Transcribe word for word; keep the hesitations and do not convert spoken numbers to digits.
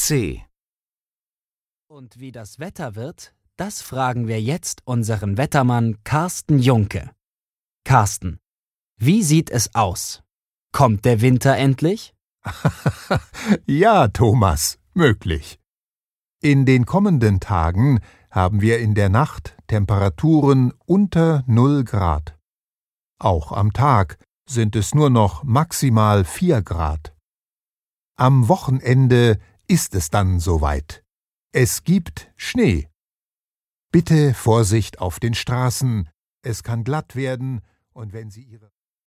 C. Und wie das Wetter wird, das fragen wir jetzt unseren Wettermann Carsten Junke. Carsten, wie sieht es aus? Kommt der Winter endlich? Ja, Thomas, möglich. In den kommenden Tagen haben wir in der Nacht Temperaturen unter null Grad. Auch am Tag sind es nur noch maximal vier Grad. Am Wochenende ist es dann soweit. Es gibt Schnee. Bitte Vorsicht auf den Straßen, es kann glatt werden, und wenn Sie Ihre